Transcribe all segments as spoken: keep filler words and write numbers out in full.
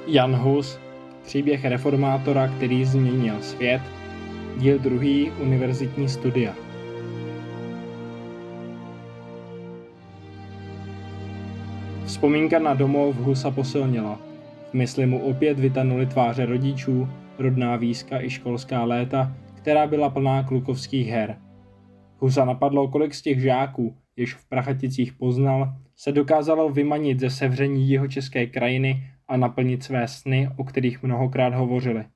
Jan Hus, příběh reformátora, který změnil svět, díl druhý, univerzitní studia. Vzpomínka na domov Husa posilnila. V mysli mu opět vytanuly tváře rodičů, rodná výzka i školská léta, která byla plná klukovských her. Husa napadlo, kolik z těch žáků, jež v Prachaticích poznal, se dokázalo vymanit ze sevření jihočeské krajiny a naplnit své sny, o kterých mnohokrát hovořili.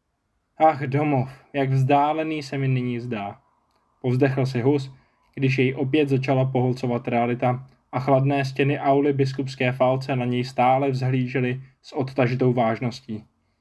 Ach, domov, jak vzdálený se mi nyní zdá. Povzdechl si Hus, když jej opět začala pohlcovat realita a chladné stěny auly biskupské falce na něj stále vzhlížely s odtažitou vážností.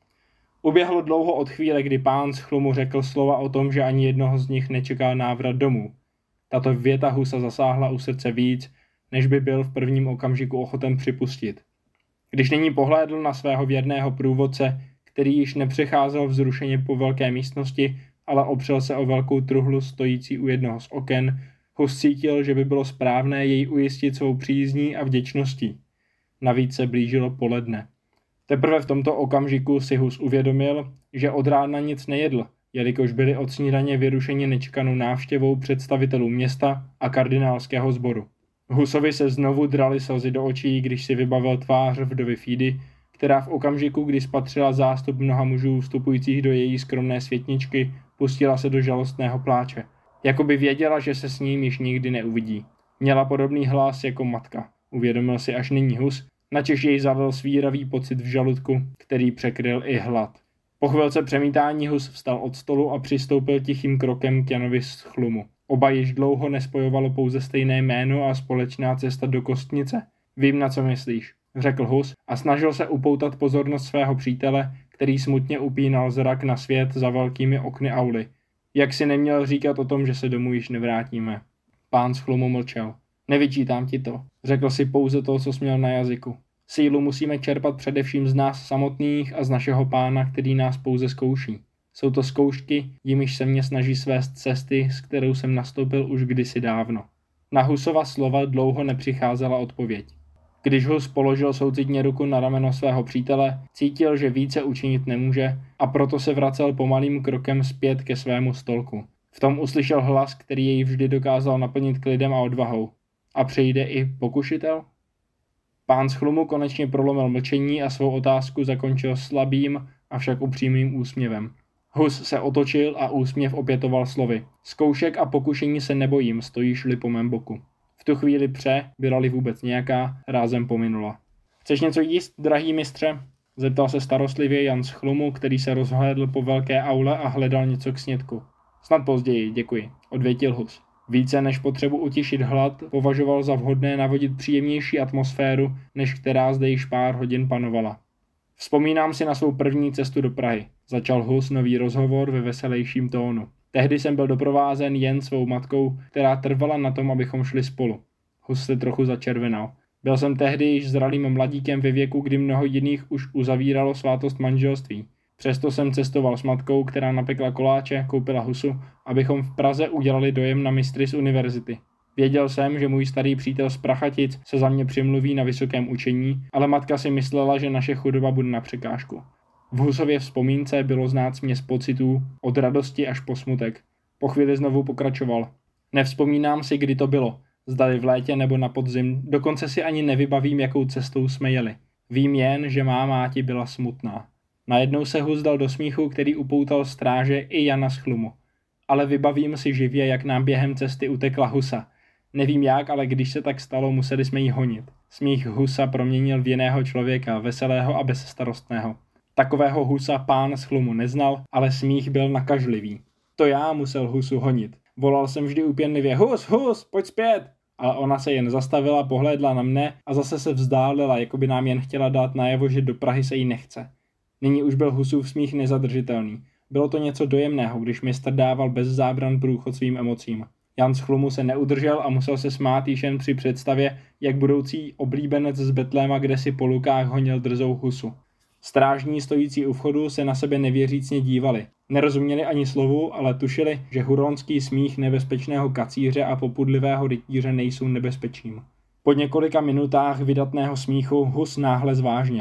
Uběhlo dlouho od chvíle, kdy pán z Chlumu řekl slova o tom, že ani jednoho z nich nečeká návrat domů. Tato věta Husa zasáhla u srdce víc, než by byl v prvním okamžiku ochoten připustit. Když nyní pohlédl na svého věrného průvodce, který již nepřecházel vzrušeně po velké místnosti, ale opřel se o velkou truhlu stojící u jednoho z oken, Hus cítil, že by bylo správné jej ujistit svou přízní a vděčností. Navíc se blížilo poledne. Teprve v tomto okamžiku si Hus uvědomil, že od rána nic nejedl, jelikož byli od snídaně vyrušeni nečekanou návštěvou představitelů města a kardinálského sboru. Husovi se znovu draly slzy do očí, když si vybavil tvář vdovy Fídy, která v okamžiku, kdy spatřila zástup mnoha mužů vstupujících do její skromné světničky, pustila se do žalostného pláče. Jakoby věděla, že se s ním již nikdy neuvidí. Měla podobný hlas jako matka, uvědomil si až nyní Hus, načež jej zavil svíravý pocit v žaludku, který překryl i hlad. Po chvilce přemítání Hus vstal od stolu a přistoupil tichým krokem k Janovi z Chlumu. Oba již dlouho nespojovalo pouze stejné jméno a společná cesta do Kostnice. Vím, na co myslíš, řekl Hus a snažil se upoutat pozornost svého přítele, který smutně upínal zrak na svět za velkými okny auly. Jak si neměl říkat o tom, že se domů již nevrátíme? Pán z Chlumu mlčel. Nevyčítám ti to, řekl si pouze to, co směl na jazyku. Sílu musíme čerpat především z nás samotných a z našeho pána, který nás pouze zkouší. Jsou to zkoušky, jimiž se mě snaží svést cesty, s kterou jsem nastoupil už kdysi dávno. Na Husova slova dlouho nepřicházela odpověď. Když Hus položil soucitně ruku na rameno svého přítele, cítil, že více učinit nemůže a proto se vracel pomalým krokem zpět ke svému stolku. V tom uslyšel hlas, který jej vždy dokázal naplnit klidem a odvahou. A přijde i pokušitel? Pán z Chlumu konečně prolomil mlčení a svou otázku zakončil slabým, avšak upřímným úsměvem. Hus se otočil a úsměv opětoval slovy. Zkoušek a pokušení se nebojím, stojíš-li po mém boku. V tu chvíli pře, byla-li vůbec nějaká, rázem pominula. Chceš něco jíst, drahý mistře? Zeptal se starostlivě Jan z Chlumu, který se rozhlédl po velké aule a hledal něco k snědku. Snad později, děkuji, odvětil Hus. Více než potřebu utišit hlad považoval za vhodné navodit příjemnější atmosféru, než která zde již pár hodin panovala. Vzpomínám si na svou první cestu do Prahy. Začal Hus nový rozhovor ve veselějším tónu. Tehdy jsem byl doprovázen jen svou matkou, která trvala na tom, abychom šli spolu. Hus se trochu začervenal. Byl jsem tehdy již zralým mladíkem ve věku, kdy mnoho jiných už uzavíralo svátost manželství. Přesto jsem cestoval s matkou, která napekla koláče, koupila Husu, abychom v Praze udělali dojem na mistry z univerzity. Věděl jsem, že můj starý přítel z Prachatic se za mě přimluví na vysokém učení, ale matka si myslela, že naše chudoba bude na překážku. V Husově vzpomínce bylo znát směs pocitů, od radosti až po smutek. Po chvíli znovu pokračoval. Nevzpomínám si, kdy to bylo, zdali v létě nebo na podzim, dokonce si ani nevybavím, jakou cestou jsme jeli. Vím jen, že má máti byla smutná. Najednou se Hus dal do smíchu, který upoutal stráže i Jana z Chlumu. Ale vybavím si živě, jak nám během cesty utekla Husa. Nevím jak, ale když se tak stalo, museli jsme jí honit. Smích Husa proměnil v jiného člověka, veselého a bezstarostného. Takového Husa pán z Chlumu neznal, ale smích byl nakažlivý. To já musel Husu honit. Volal jsem vždy úpěnlivě: Hus, Hus, pojď zpět! Ale ona se jen zastavila, pohlédla na mne a zase se vzdálila, jako by nám jen chtěla dát najevo, že do Prahy se jí nechce. Nyní už byl Husův smích nezadržitelný. Bylo to něco dojemného, když mistr dával bez zábran průchod svým emocím. Jan z Chlumu se neudržel a musel se smát již jen při představě, jak budoucí oblíbenec z Betléma kdesi po lukách honil drzou Husu. Strážní stojící u vchodu se na sebe nevěřícně dívali. Nerozuměli ani slovu, ale tušili, že huronský smích nebezpečného kacíře a popudlivého rytíře nejsou nebezpečím. Po několika minutách vydatného smíchu Hus náhle zvážněl.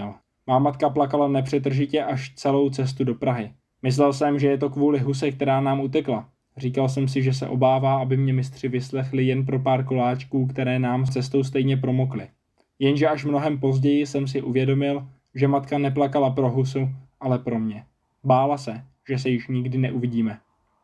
Má matka plakala nepřetržitě až celou cestu do Prahy. Myslel jsem, že je to kvůli huse, která nám utekla. Říkal jsem si, že se obává, aby mě mistři vyslechli jen pro pár koláčků, které nám s cestou stejně promokly. Jenže až mnohem později jsem si uvědomil, že matka neplakala pro husu, ale pro mě. Bála se, že se již nikdy neuvidíme.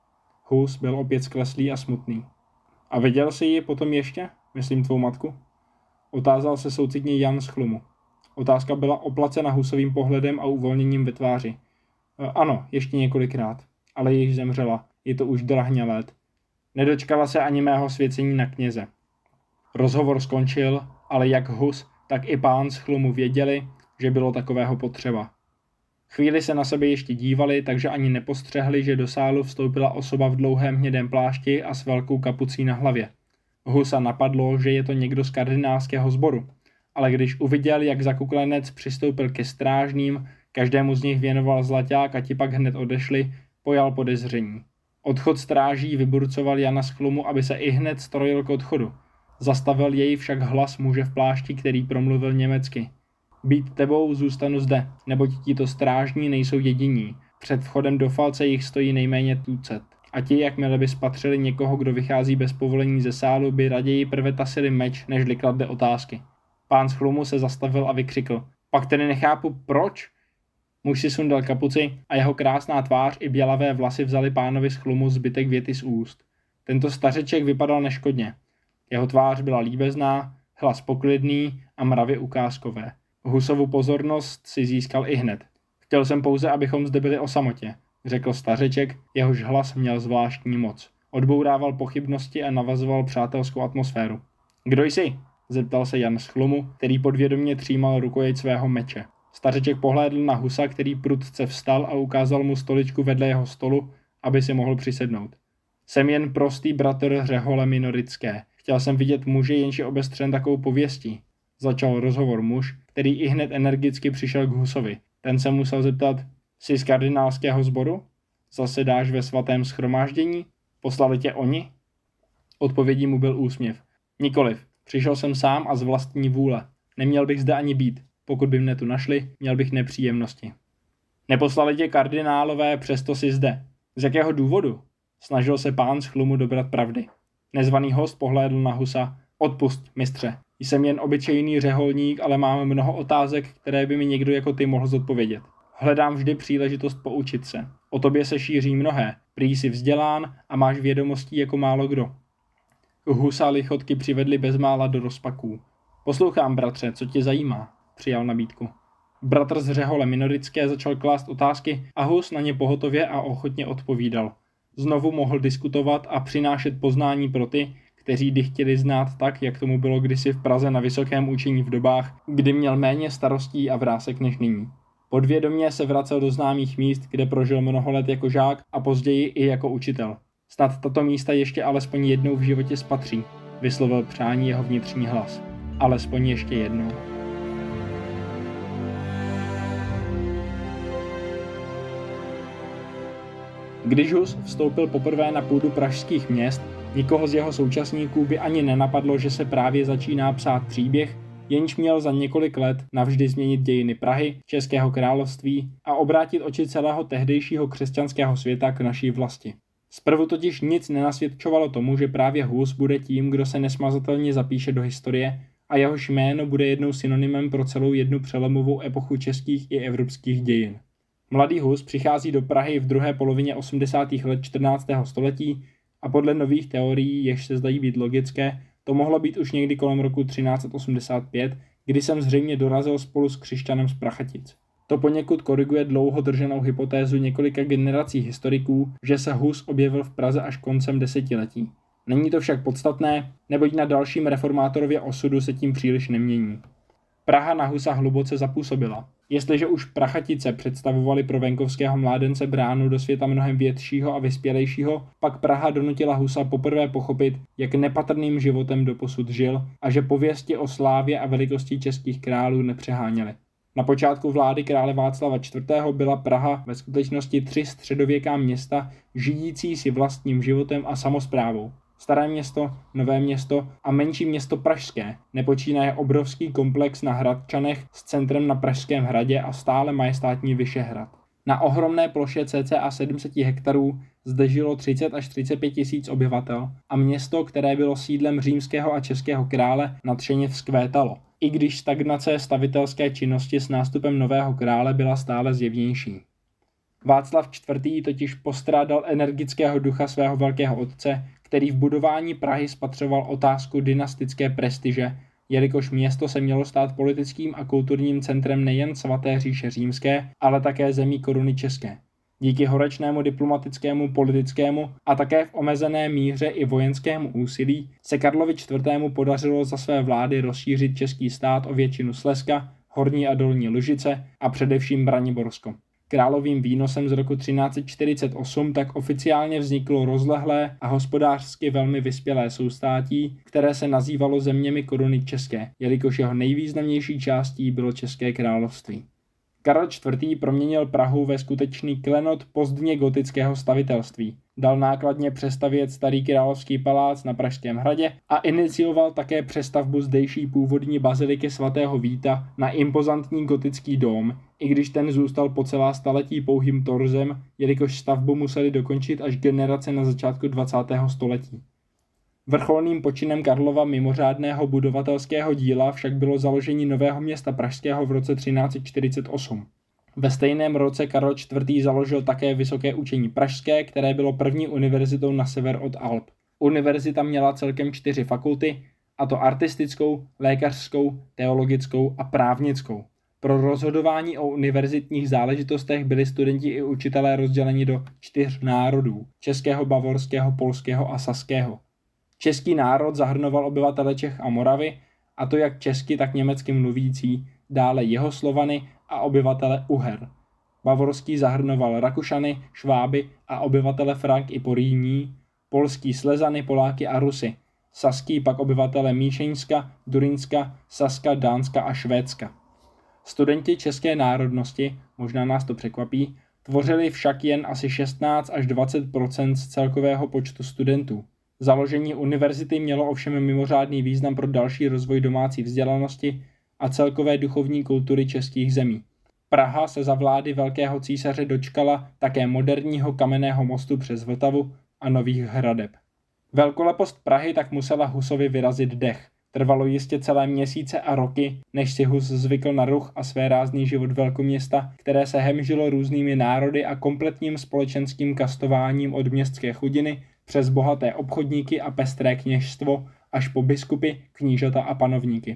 Hus byl opět skleslý a smutný. A viděl jsi ji potom ještě, myslím tvou matku? Otázal se soucitně Jan z Chlumu. Otázka byla oplacena Husovým pohledem a uvolněním ve tváři. E, ano, ještě několikrát, ale již zemřela, je to už drahně let. Nedočkala se ani mého svěcení na kněze. Rozhovor skončil, ale jak Hus, tak i pán z Chlumu věděli, že bylo takového potřeba. Chvíli se na sebe ještě dívali, takže ani nepostřehli, že do sálu vstoupila osoba v dlouhém hnědém plášti a s velkou kapucí na hlavě. Husa napadlo, že je to někdo z kardinálského sboru, ale když uviděl, jak zakuklenec přistoupil ke strážným, každému z nich věnoval zlaťák a ti pak hned odešli, pojal podezření. Odchod stráží vyburcoval Jana z Chlumu, aby se i hned strojil k odchodu. Zastavil jej však hlas muže v plášti, který promluvil německy. Být tebou zůstanu zde, neboť tito strážní nejsou jediní. Před vchodem do falce jich stojí nejméně tucet. A ti, jakmile by spatřili někoho, kdo vychází bez povolení ze sálu, by raději prve tasili meč, nežli kladli otázky. Pán z Chlumu se zastavil a vykřikl. Pak tedy nechápu, proč? Muž si sundal kapuci a jeho krásná tvář i bělavé vlasy vzali pánovi z Chlumu zbytek věty z úst. Tento stařeček vypadal neškodně. Jeho tvář byla líbezná, hlas poklidný a mravy ukázkové. Husovu pozornost si získal i hned. Chtěl jsem pouze, abychom zde byli o samotě, řekl stařeček, jehož hlas měl zvláštní moc. Odbourával pochybnosti a navazoval přátelskou atmosféru. Kdo jsi? Zeptal se Jan z Chlumu, který podvědomě třímal rukojeť svého meče. Stařeček pohlédl na Husa, který prudce vstal a ukázal mu stoličku vedle jeho stolu, aby si mohl přisednout. Jsem jen prostý bratr řehole minorické. Chtěl jsem vidět muže, jenž je obestřen takovou pověstí. Začal rozhovor muž, který i hned energicky přišel k Husovi. Ten se musel zeptat, jsi z kardinálského sboru? Zasedáš ve svatém shromáždění? Poslali tě oni? Odpovědí mu byl úsměv. Nikoliv, přišel jsem sám a z vlastní vůle. Neměl bych zde ani být. Pokud by mne tu našli, měl bych nepříjemnosti. Neposlali tě kardinálové, přesto jsi zde. Z jakého důvodu? Snažil se pán z Chlumu dobrat pravdy. Nezvaný host pohlédl na Husa. Odpusť, mistře. Jsem jen obyčejný řeholník, ale mám mnoho otázek, které by mi někdo jako ty mohl zodpovědět. Hledám vždy příležitost poučit se. O tobě se šíří mnohé. Prý jsi vzdělán a máš vědomostí jako málo kdo. Husa lichotky přivedli bezmála do rozpaků. Poslouchám, bratře, co tě zajímá? Přijal nabídku. Bratr z řehole minorické začal klást otázky a Hus na ně pohotově a ochotně odpovídal. Znovu mohl diskutovat a přinášet poznání pro ty, kteří by chtěli znát tak, jak tomu bylo kdysi v Praze na vysokém učení v dobách, kdy měl méně starostí a vrásek než nyní. Podvědomě se vracel do známých míst, kde prožil mnoho let jako žák a později i jako učitel. Snad tato místa ještě alespoň jednou v životě spatří, vyslovil přání jeho vnitřní hlas. Alespoň ještě jednou. Když Hus vstoupil poprvé na půdu pražských měst, nikoho z jeho současníků by ani nenapadlo, že se právě začíná psát příběh, jenž měl za několik let navždy změnit dějiny Prahy, Českého království a obrátit oči celého tehdejšího křesťanského světa k naší vlasti. Zprvu totiž nic nenasvědčovalo tomu, že právě Hus bude tím, kdo se nesmazatelně zapíše do historie a jehož jméno bude jednou synonymem pro celou jednu přelomovou epochu českých i evropských dějin. Mladý Hus přichází do Prahy v druhé polovině osmdesátých let čtrnáctého století a podle nových teorií, jež se zdají být logické, to mohlo být už někdy kolem roku třináct set osmdesát pět, kdy jsem zřejmě dorazil spolu s křišťanem z Prachatic. To poněkud koriguje dlouho drženou hypotézu několika generací historiků, že se Hus objevil v Praze až koncem desetiletí. Není to však podstatné, neboť na dalším reformátorově osudu se tím příliš nemění. Praha na Husa hluboce zapůsobila. Jestliže už Prachatice představovaly pro venkovského mládence bránu do světa mnohem většího a vyspělejšího, pak Praha donutila Husa poprvé pochopit, jak nepatrným životem doposud žil a že pověsti o slávě a velikosti českých králů nepřeháněly. Na počátku vlády krále Václava čtvrtého byla Praha ve skutečnosti tři středověká města, žijící si vlastním životem a samosprávou. Staré Město, Nové Město a menší město Pražské, nepočínaje obrovský komplex na Hradčanech s centrem na Pražském hradě a stále majestátní Vyšehrad. Na ohromné ploše cca sedm set hektarů zde žilo třicet až třicet pět tisíc obyvatel a město, které bylo sídlem římského a českého krále, nadšeně vzkvétalo, i když stagnace stavitelské činnosti s nástupem nového krále byla stále zjevnější. Václav čtvrtý. totiž postrádal energického ducha svého velkého otce, který v budování Prahy spatřoval otázku dynastické prestiže, jelikož město se mělo stát politickým a kulturním centrem nejen svaté říše římské, ale také zemí koruny české. Díky horečnému diplomatickému, politickému a také v omezené míře i vojenskému úsilí se Karlovi čtvrtému. podařilo za své vlády rozšířit český stát o většinu Slezska, Horní a Dolní Lužice a především Braniborsko. Královým výnosem z roku třináct set čtyřicet osm tak oficiálně vzniklo rozlehlé a hospodářsky velmi vyspělé soustátí, které se nazývalo zeměmi koruny české, jelikož jeho nejvýznamnější částí bylo České království. Karel čtvrtý. proměnil Prahu ve skutečný klenot pozdně gotického stavitelství. Dal nákladně přestavět starý královský palác na Pražském hradě a inicioval také přestavbu zdejší původní baziliky svatého Víta na impozantní gotický dóm, i když ten zůstal po celá staletí pouhým torzem, jelikož stavbu museli dokončit až generace na začátku dvacátého století. Vrcholným počinem Karlova mimořádného budovatelského díla však bylo založení nového města pražského v roce třináct set čtyřicet osm. Ve stejném roce Karel čtvrtý. založil také Vysoké učení pražské, které bylo první univerzitou na sever od Alp. Univerzita měla celkem čtyři fakulty, a to artistickou, lékařskou, teologickou a právnickou. Pro rozhodování o univerzitních záležitostech byli studenti i učitelé rozděleni do čtyř národů: českého, bavorského, polského a saského. Český národ zahrnoval obyvatele Čech a Moravy, a to jak česky, tak německy mluvící, dále Jihoslovany a obyvatele Uher. Bavorský zahrnoval Rakušany, Šváby a obyvatele Frank i Porýní, polský Slezany, Poláky a Rusy, saský pak obyvatele Míšeňska, Durynska, Saska, Dánska a Švédska. Studenti české národnosti, možná nás to překvapí, tvořili však jen asi šestnáct až dvacet procent z celkového počtu studentů. Založení univerzity mělo ovšem mimořádný význam pro další rozvoj domácí vzdělanosti a celkové duchovní kultury českých zemí. Praha se za vlády velkého císaře dočkala také moderního kamenného mostu přes Vltavu a nových hradeb. Velkolepost Prahy tak musela Husovi vyrazit dech. Trvalo jistě celé měsíce a roky, než si Hus zvykl na ruch a svérázný život velkoměsta, které se hemžilo různými národy a kompletním společenským kastováním od městské chudiny přes bohaté obchodníky a pestré kněžstvo až po biskupy, knížata a panovníky.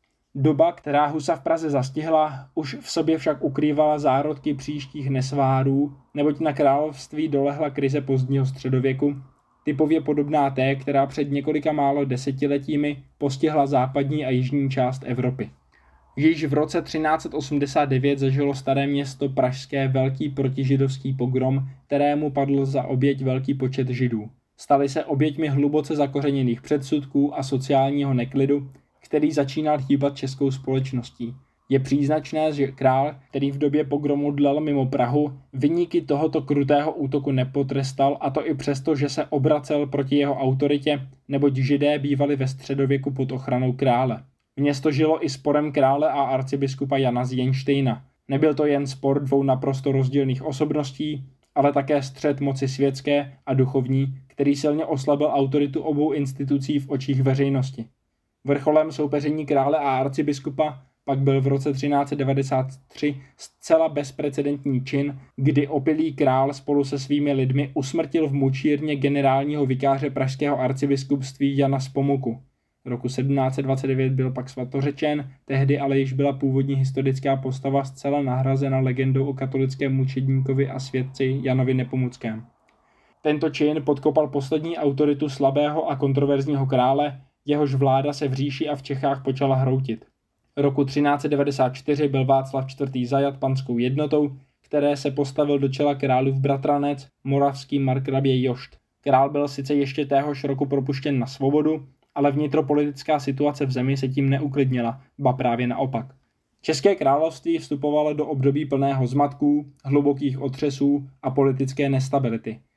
Doba, která Husa v Praze zastihla, už v sobě však ukrývala zárodky příštích nesvárů, neboť na království dolehla krize pozdního středověku, typově podobná té, která před několika málo desetiletími postihla západní a jižní část Evropy. Již v roce třináct set osmdesát devět zažilo Staré Město pražské velký protižidovský pogrom, kterému padl za oběť velký počet židů. Stali se oběťmi hluboce zakořeněných předsudků a sociálního neklidu, který začínal hýbat českou společností. Je příznačné, že král, který v době pogromu dlel mimo Prahu, viníky tohoto krutého útoku nepotrestal, a to i přesto, že se obracel proti jeho autoritě, neboť židé bývali ve středověku pod ochranou krále. Město žilo i sporem krále a arcibiskupa Jana z Jenštejna. Nebyl to jen spor dvou naprosto rozdílných osobností, ale také střet moci světské a duchovní, který silně oslabil autoritu obou institucí v očích veřejnosti. Vrcholem soupeření krále a arcibiskupa pak byl v roce třináct set devadesát tři zcela bezprecedentní čin, kdy opilý král spolu se svými lidmi usmrtil v mučírně generálního vikáře pražského arcibiskupství Jana z Pomuku. Roku sedmnáct set dvacet devět byl pak svatořečen, tehdy ale již byla původní historická postava zcela nahrazena legendou o katolickém mučedníkovi a světci Janovi Nepomuckém. Tento čin podkopal poslední autoritu slabého a kontroverzního krále, jehož vláda se v říši a v Čechách počala hroutit. Roku třináct set devadesát čtyři byl Václav čtvrtý. zajat panskou jednotou, které se postavil do čela králův bratranec, moravský markrabě Jošt. Král byl sice ještě téhož roku propuštěn na svobodu, ale vnitropolitická situace v zemi se tím neuklidnila, ba právě naopak. České království vstupovalo do období plného zmatků, hlubokých otřesů a politické nestability.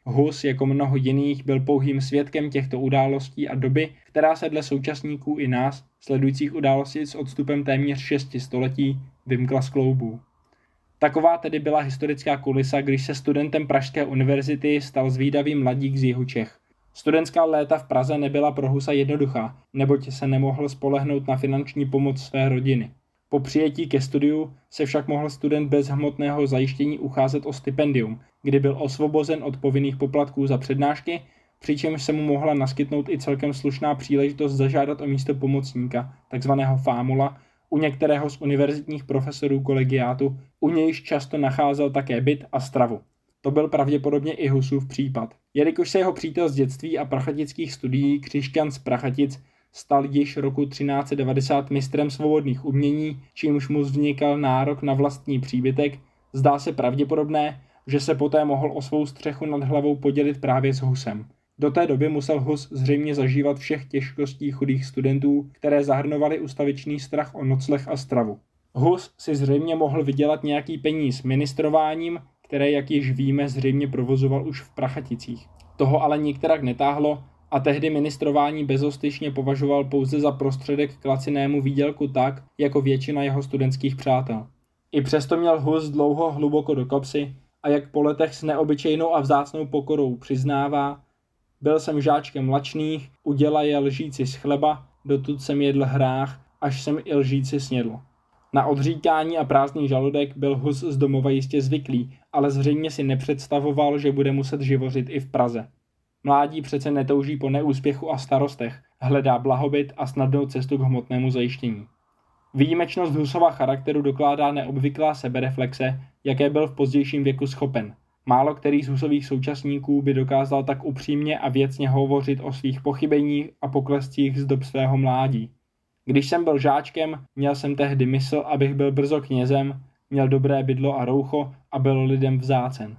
Hus, jako mnoho jiných, byl pouhým svědkem těchto událostí a doby, která se dle současníků i nás, sledujících události s odstupem téměř šesti století, vymkla z kloubů. Taková tedy byla historická kulisa, když se studentem Pražské univerzity stal zvídavý mladík z jihu Čech. Studentská léta v Praze nebyla pro Husa jednoduchá, neboť se nemohl spolehnout na finanční pomoc své rodiny. Po přijetí ke studiu se však mohl student bez hmotného zajištění ucházet o stipendium, kdy byl osvobozen od povinných poplatků za přednášky, přičemž se mu mohla naskytnout i celkem slušná příležitost zažádat o místo pomocníka, takzvaného fámula, u některého z univerzitních profesorů kolegiátu, u nějž často nacházel také byt a stravu. To byl pravděpodobně i Husův případ. Jelikož se jeho přítel z dětství a prachatických studií Křišťan z Prachatic stal již roku třináct set devadesát mistrem svobodných umění, čímž mu vznikal nárok na vlastní příbytek, zdá se pravděpodobné, že se poté mohl o svou střechu nad hlavou podělit právě s Husem. Do té doby musel Hus zřejmě zažívat všech těžkostí chudých studentů, které zahrnovaly ustavičný strach o nocleh a stravu. Hus si zřejmě mohl vydělat nějaký peníz ministrováním, které, jak již víme, zřejmě provozoval už v Prachaticích. Toho ale nikterak netáhlo a tehdy ministrování bezostyšně považoval pouze za prostředek k lacinému výdělku tak, jako většina jeho studentských přátel. I přesto měl Hus dlouho hluboko do kapsy a jak po letech s neobyčejnou a vzácnou pokorou přiznává: byl jsem žáčkem lačných, uděla je lžíci z chleba, dotud jsem jedl hrách, až jsem i lžíci snědl. Na odříkání a prázdný žaludek byl Hus z domova jistě zvyklý, ale zřejmě si nepředstavoval, že bude muset živořit i v Praze. Mládí přece netouží po neúspěchu a starostech, hledá blahobyt a snadnou cestu k hmotnému zajištění. Výjimečnost Husova charakteru dokládá neobvyklá sebereflexe, jaké byl v pozdějším věku schopen. Málo který z Husových současníků by dokázal tak upřímně a věcně hovořit o svých pochybeních a poklescích z dob svého mládí. Když jsem byl žáčkem, měl jsem tehdy mysl, abych byl brzo knězem, měl dobré bydlo a roucho a byl lidem vzácen.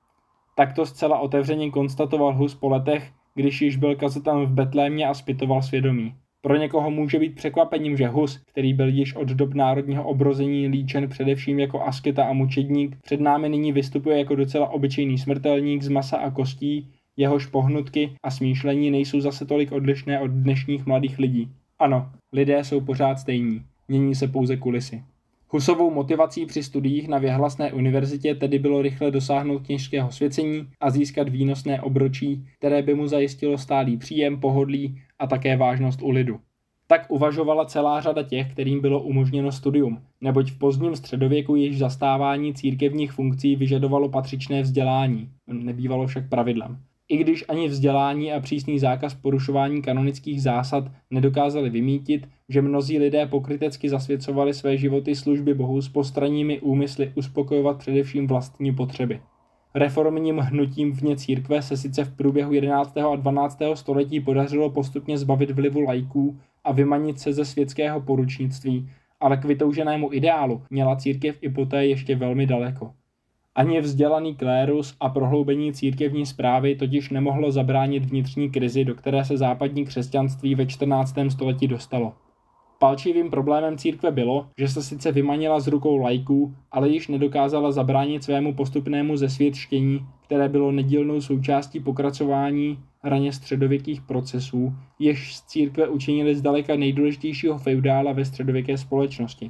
Takto zcela otevřeně konstatoval Hus po letech, když již byl kazetan v Betlémě a zpytoval svědomí. Pro někoho může být překvapením, že Hus, který byl již od dob národního obrození líčen především jako asketa a mučedník, před námi nyní vystupuje jako docela obyčejný smrtelník z masa a kostí, jehož pohnutky a smýšlení nejsou zase tolik odlišné od dnešních mladých lidí. Ano, lidé jsou pořád stejní, mění se pouze kulisy. Husovou motivací při studiích na věhlasné univerzitě tedy bylo rychle dosáhnout kněžského svěcení a získat výnosné obročí, které by mu zajistilo stálý příjem, pohodlí a také vážnost u lidu. Tak uvažovala celá řada těch, kterým bylo umožněno studium, neboť v pozdním středověku již zastávání církevních funkcí vyžadovalo patřičné vzdělání, nebývalo však pravidlem. I když ani vzdělání a přísný zákaz porušování kanonických zásad nedokázali vymýtit, že mnozí lidé pokrytecky zasvěcovali své životy služby Bohu s postranními úmysly uspokojovat především vlastní potřeby. Reformním hnutím vně církve se sice v průběhu jedenáctého a dvanáctého století podařilo postupně zbavit vlivu laiků a vymanit se ze světského poručnictví, ale k vytouženému ideálu měla církev i poté ještě velmi daleko. Ani vzdělaný klérus a prohloubení církevní správy totiž nemohlo zabránit vnitřní krizi, do které se západní křesťanství ve čtrnáctém století dostalo. Palčivým problémem církve bylo, že se sice vymanila z rukou laiků, ale již nedokázala zabránit svému postupnému zesvětštění, které bylo nedílnou součástí pokračování raně středověkých procesů, jež z církve učinili zdaleka nejdůležitějšího feudála ve středověké společnosti.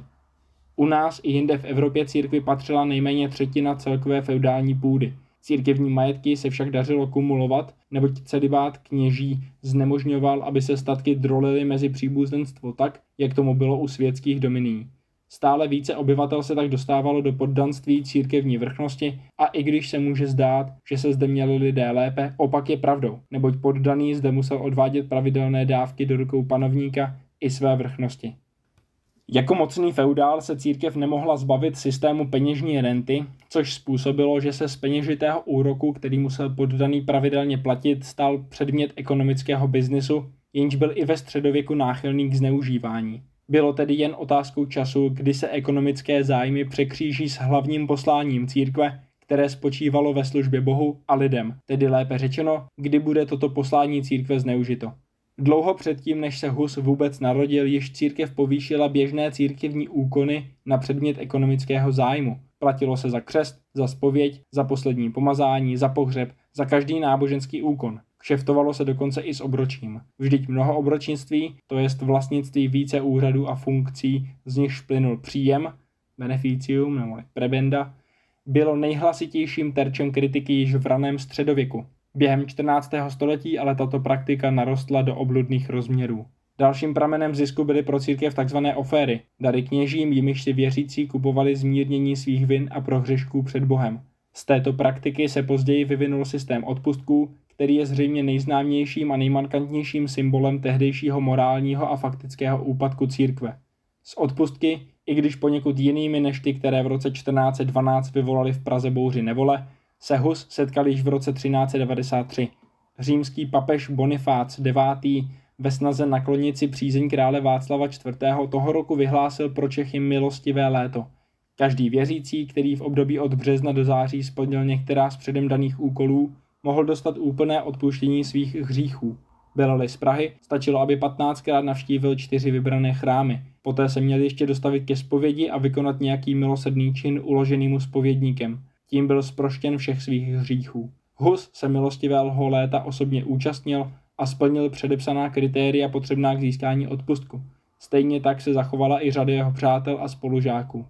U nás i jinde v Evropě církvi patřila nejméně třetina celkové feudální půdy. Církevní majetky se však dařilo kumulovat, neboť celibát kněží znemožňoval, aby se statky drolily mezi příbuzenstvo tak, jak tomu bylo u světských dominií. Stále více obyvatel se tak dostávalo do poddanství církevní vrchnosti a i když se může zdát, že se zde měli lidé lépe, opak je pravdou, neboť poddaný zde musel odvádět pravidelné dávky do rukou panovníka i své vrchnosti. Jako mocný feudál se církev nemohla zbavit systému peněžní renty, což způsobilo, že se z peněžitého úroku, který musel poddaný pravidelně platit, stal předmět ekonomického biznisu, jenž byl i ve středověku náchylný k zneužívání. Bylo tedy jen otázkou času, kdy se ekonomické zájmy překříží s hlavním posláním církve, které spočívalo ve službě Bohu a lidem, tedy lépe řečeno, kdy bude toto poslání církve zneužito. Dlouho předtím, než se Hus vůbec narodil, již církev povýšila běžné církevní úkony na předmět ekonomického zájmu. Platilo se za křest, za zpověď, za poslední pomazání, za pohřeb, za každý náboženský úkon. Kšeftovalo se dokonce i s obročím. Vždyť mnoho obročnictví, to jest vlastnictví více úřadů a funkcí, z nichž plynul příjem, beneficium nebo prebenda, bylo nejhlasitějším terčem kritiky již v raném středověku. Během čtrnáctého století ale tato praktika narostla do obludných rozměrů. Dalším pramenem zisku byly pro církev tzv. Oféry, dary kněžím, jimiž si věřící kupovali zmírnění svých vin a prohřešků před Bohem. Z této praktiky se později vyvinul systém odpustků, který je zřejmě nejznámějším a nejmarkantnějším symbolem tehdejšího morálního a faktického úpadku církve. Z odpustky, i když poněkud jinými než ty, které v roce čtrnáct set dvanáct vyvolaly v Praze bouři nevole, se Hus setkal již v roce třináct set devadesát tři. Římský papež Bonifác devátý. ve snaze naklonit si přízeň krále Václava čtvrtého. toho roku vyhlásil pro Čechy milostivé léto. Každý věřící, který v období od března do září splnil některá z předem daných úkolů, mohl dostat úplné odpuštění svých hříchů. Byl-li z Prahy, stačilo, aby patnáctkrát navštívil čtyři vybrané chrámy. Poté se měl ještě dostavit ke zpovědi a vykonat nějaký milosrdný čin uložený mu zpovědníkem. Tím byl zproštěn všech svých hříchů. Hus se milostivého léta osobně účastnil a splnil předepsaná kritéria potřebná k získání odpustku. Stejně tak se zachovala i řada jeho přátel a spolužáků.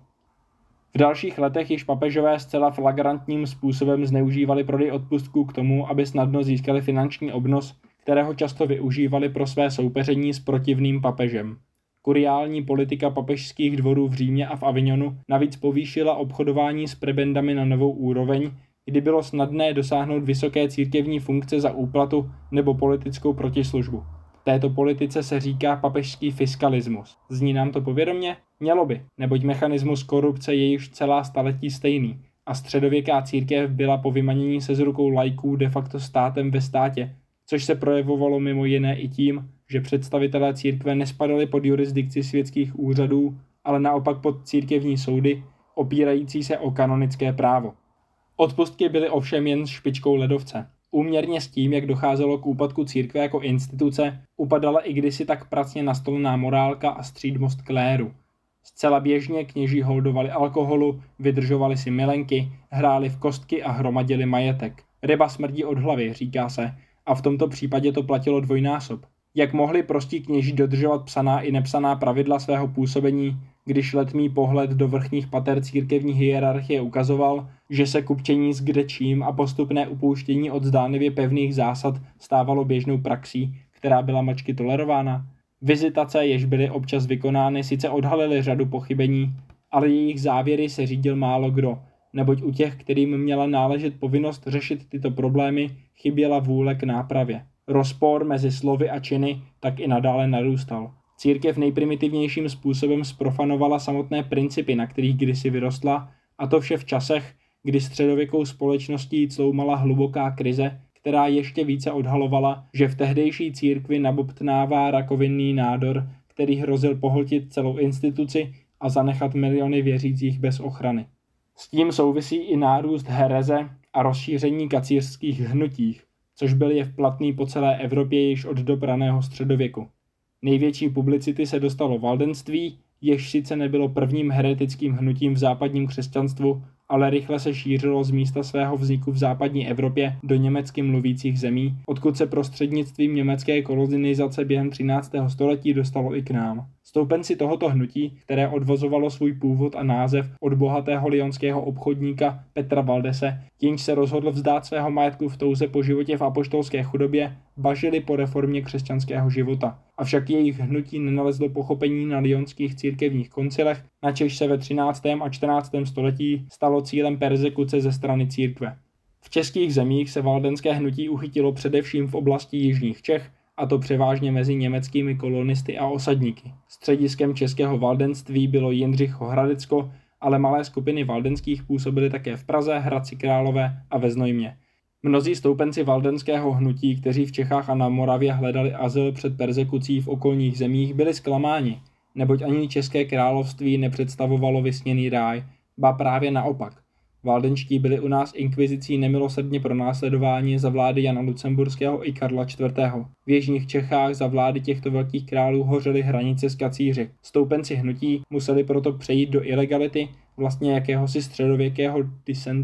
V dalších letech již papežové zcela flagrantním způsobem zneužívali prodej odpustků k tomu, aby snadno získali finanční obnos, kterého často využívali pro své soupeření s protivným papežem. Kuriální politika papežských dvorů v Římě a v Avignonu navíc povýšila obchodování s prebendami na novou úroveň, kdy bylo snadné dosáhnout vysoké církevní funkce za úplatu nebo politickou protislužbu. Této politice se říká papežský fiskalismus. Zní nám to povědomě? Mělo by, neboť mechanismus korupce je již celá staletí stejný a středověká církev byla po vymanění se z rukou laiků de facto státem ve státě, což se projevovalo mimo jiné i tím, že představitelé církve nespadali pod jurisdikci světských úřadů, ale naopak pod církevní soudy, opírající se o kanonické právo. Odpustky byly ovšem jen špičkou ledovce. Úměrně s tím, jak docházelo k úpadku církve jako instituce, upadala i kdysi tak pracně nastolená morálka a střídmost kléru. Zcela běžně kněží holdovali alkoholu, vydržovali si milenky, hráli v kostky a hromadili majetek. Ryba smrdí od hlavy, říká se, a v tomto případě to platilo dvojnásob. Jak mohli prostí kněží dodržovat psaná i nepsaná pravidla svého působení, když letmý pohled do vrchních pater církevní hierarchie ukazoval, že se kupčení s kdečím a postupné upouštění od zdánlivě pevných zásad stávalo běžnou praxí, která byla mlčky tolerována? Vizitace, jež byly občas vykonány, sice odhalily řadu pochybení, ale jejich závěry se řídil málo kdo, neboť u těch, kterým měla náležet povinnost řešit tyto problémy, chyběla vůle k nápravě. Rozpor mezi slovy a činy tak i nadále narůstal. Církev nejprimitivnějším způsobem zprofanovala samotné principy, na kterých kdysi vyrostla, a to vše v časech, kdy středověkou společností cloumala hluboká krize, která ještě více odhalovala, že v tehdejší církvi nabobtnává rakovinný nádor, který hrozil pohltit celou instituci a zanechat miliony věřících bez ochrany. S tím souvisí i nárůst hereze a rozšíření kacířských hnutích, což byl jev platný po celé Evropě již od dob raného středověku. Největší publicity se dostalo valdenství, jež sice nebylo prvním heretickým hnutím v západním křesťanstvu, ale rychle se šířilo z místa svého vzniku v západní Evropě do německy mluvících zemí, odkud se prostřednictvím německé kolonizace během třináctého století dostalo i k nám. Stoupenci tohoto hnutí, které odvozovalo svůj původ a název od bohatého lyonského obchodníka Petra Valdese, jenž se rozhodl vzdát svého majetku v touze po životě v apoštolské chudobě, bažili po reformě křesťanského života. Avšak jejich hnutí nenalezlo pochopení na lyonských církevních koncilech, načež se ve třináctém a čtrnáctém století stalo cílem perzekuce ze strany církve. V českých zemích se valdenské hnutí uchytilo především v oblasti jižních Čech, a to převážně mezi německými kolonisty a osadníky. Střediskem českého valdenství bylo Jindřichohradecko, ale malé skupiny valdenských působily také v Praze, Hradci Králové a ve Znojmě. Mnozí stoupenci valdenského hnutí, kteří v Čechách a na Moravě hledali azyl před perzekucí v okolních zemích, byli zklamáni, neboť ani České království nepředstavovalo vysněný ráj, ba právě naopak. Valdenští byli u nás inkvizicí nemilosrdně pronásledováni za vlády Jana Lucemburského i Karla čtvrtého. V jižních Čechách za vlády těchto velkých králů hořely hranice s kacíři. Stoupenci hnutí museli proto přejít do ilegality, vlastně jakéhosi středověkého disentu,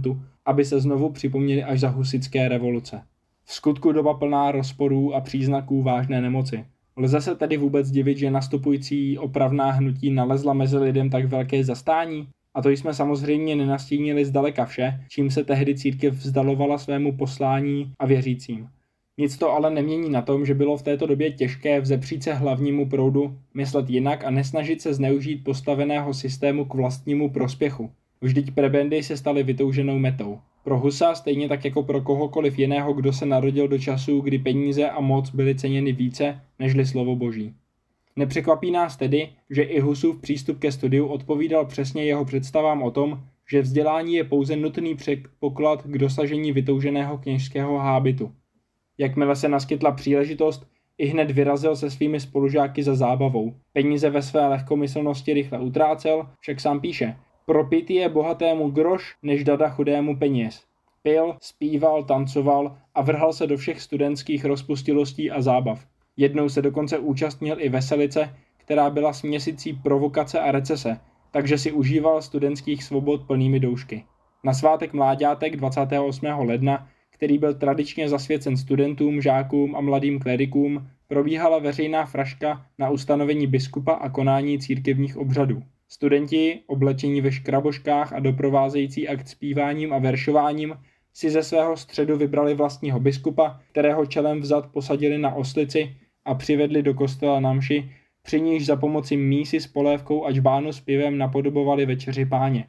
aby se znovu připomněli až za husitské revoluce. V skutku doba plná rozporů a příznaků vážné nemoci. Lze se tedy vůbec divit, že nastupující opravná hnutí nalezla mezi lidem tak velké zastání? A to jsme samozřejmě nenastínili zdaleka vše, čím se tehdy církev vzdalovala svému poslání a věřícím. Nic to ale nemění na tom, že bylo v této době těžké vzepřít se hlavnímu proudu, myslet jinak a nesnažit se zneužít postaveného systému k vlastnímu prospěchu. Vždyť prebendy se staly vytouženou metou. Pro Husa, stejně tak jako pro kohokoliv jiného, kdo se narodil do časů, kdy peníze a moc byly ceněny více nežli slovo boží. Nepřekvapí nás tedy, že i Husův přístup ke studiu odpovídal přesně jeho představám o tom, že vzdělání je pouze nutný předpoklad k dosažení vytouženého kněžského hábitu. Jakmile se naskytla příležitost, ihned vyrazil se svými spolužáky za zábavou. Peníze ve své lehkomyslnosti rychle utrácel, však sám píše: propit je bohatému groš, než dada chudému peněz. Pil, zpíval, tancoval a vrhal se do všech studentských rozpustilostí a zábav. Jednou se dokonce účastnil i veselice, která byla směsicí provokace a recese, takže si užíval studentských svobod plnými doušky. Na svátek mláďátek dvacátého osmého ledna, který byl tradičně zasvěcen studentům, žákům a mladým klerikům, probíhala veřejná fraška na ustanovení biskupa a konání církevních obřadů. Studenti, oblečení ve škraboškách a doprovázející akt zpíváním a veršováním, si ze svého středu vybrali vlastního biskupa, kterého čelem vzad posadili na oslici a přivedli do kostela na mši, při níž za pomoci mísy s polévkou a džbánu s pivem napodobovali večeři Páně.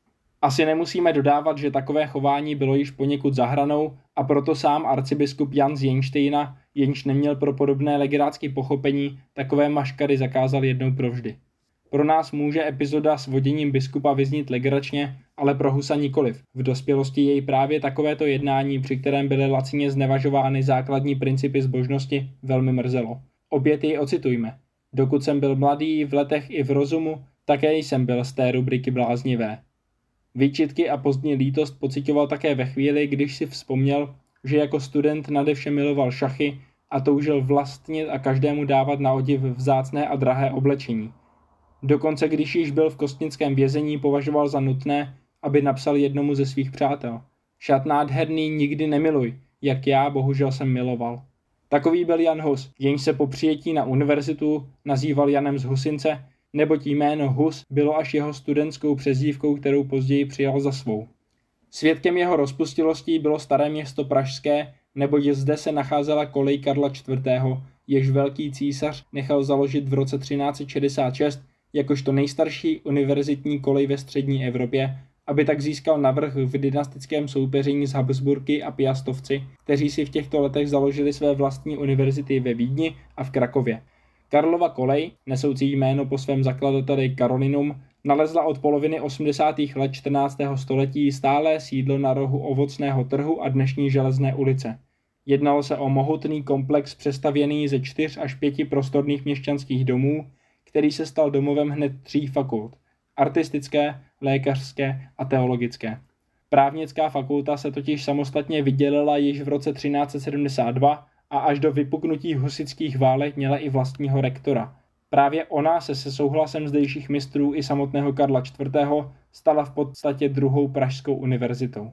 Asi nemusíme dodávat, že takové chování bylo již poněkud za hranou, a proto sám arcibiskup Jan z Jenštejna, jenž neměl pro podobné legerácké pochopení, takové maškary zakázal jednou provždy. Pro nás může epizoda s voděním biskupa vyznít legračně, ale pro Husa nikoliv. V dospělosti jej právě takovéto jednání, při kterém byly lacině znevažovány základní principy zbožnosti, velmi mrzelo. Opět jej ocitujme. Dokud jsem byl mladý, v letech i v rozumu, také jsem byl z té rubriky bláznivé. Výčitky a pozdní lítost pociťoval také ve chvíli, když si vzpomněl, že jako student nadevše miloval šachy a toužil vlastnit a každému dávat na odiv vzácné a drahé oblečení. Dokonce když již byl v kostnickém vězení, považoval za nutné, aby napsal jednomu ze svých přátel: šat nádherný nikdy nemiluj, jak já bohužel jsem miloval. Takový byl Jan Hus, jenž se po přijetí na univerzitu nazýval Janem z Husince, neboť jméno Hus bylo až jeho studentskou přezdívkou, kterou později přijal za svou. Svědkem jeho rozpustilostí bylo staré město pražské, neboť zde se nacházela kolej Karla čtvrtého., jež velký císař nechal založit v roce třináct set šedesát šest jakožto nejstarší univerzitní kolej ve střední Evropě, aby tak získal navrch v dynastickém soupeření s Habsburky a Piastovci, kteří si v těchto letech založili své vlastní univerzity ve Vídni a v Krakově. Karlova kolej, nesoucí jméno po svém zakladateli Karolinum, nalezla od poloviny osmdesátých let čtrnáctého století stálé sídlo na rohu Ovocného trhu a dnešní Železné ulice. Jednalo se o mohutný komplex přestavěný ze čtyř až pěti prostorných měšťanských domů, který se stal domovem hned tří fakult: artistické, lékařské a teologické. Právnická fakulta se totiž samostatně vydělila již v roce třináct set sedmdesát dva a až do vypuknutí husitských válek měla i vlastního rektora. Právě ona se se souhlasem zdejších mistrů i samotného Karla čtvrtého. stala v podstatě druhou pražskou univerzitou.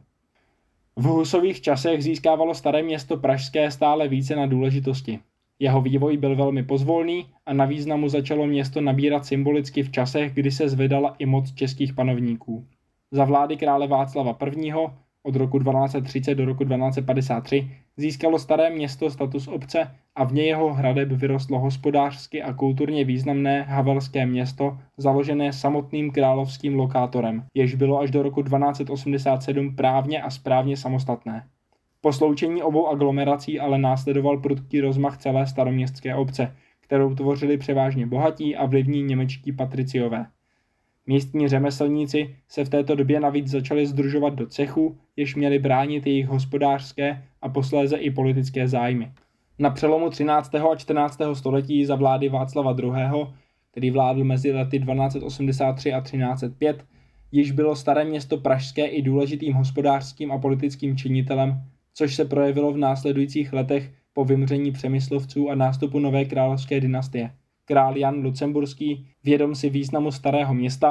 V Husových časech získávalo staré město pražské stále více na důležitosti. Jeho vývoj byl velmi pozvolný a na významu začalo město nabírat symbolicky v časech, kdy se zvedala i moc českých panovníků. Za vlády krále Václava prvního. od roku dvanáct set třicet do roku dvanáct set padesát tři získalo staré město status obce a vně jeho hradeb vyrostlo hospodářsky a kulturně významné havelské město, založené samotným královským lokátorem, jež bylo až do roku dvanáct set osmdesát sedm právně a správně samostatné. Po sloučení obou aglomerací ale následoval prudký rozmach celé staroměstské obce, kterou tvořili převážně bohatí a vlivní němečtí patriciové. Místní řemeslníci se v této době navíc začali sdružovat do cechů, jež měli bránit jejich hospodářské a posléze i politické zájmy. Na přelomu třináctého a čtrnáctého století za vlády Václava druhého., který vládl mezi lety dvanáct set osmdesát tři a třináct set pět, již bylo staré město pražské i důležitým hospodářským a politickým činitelem, což se projevilo v následujících letech po vymření Přemyslovců a nástupu nové královské dynastie. Král Jan Lucemburský, vědom si významu starého města,